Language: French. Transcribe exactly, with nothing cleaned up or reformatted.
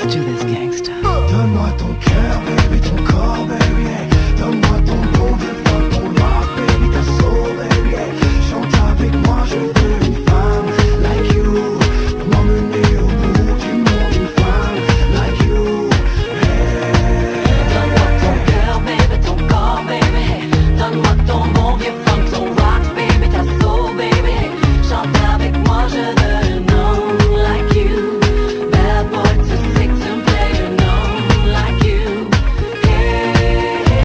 do this, gangsta. Donne-moi ton cœur, baby, ton corps, baby. Hey. Donne-moi ton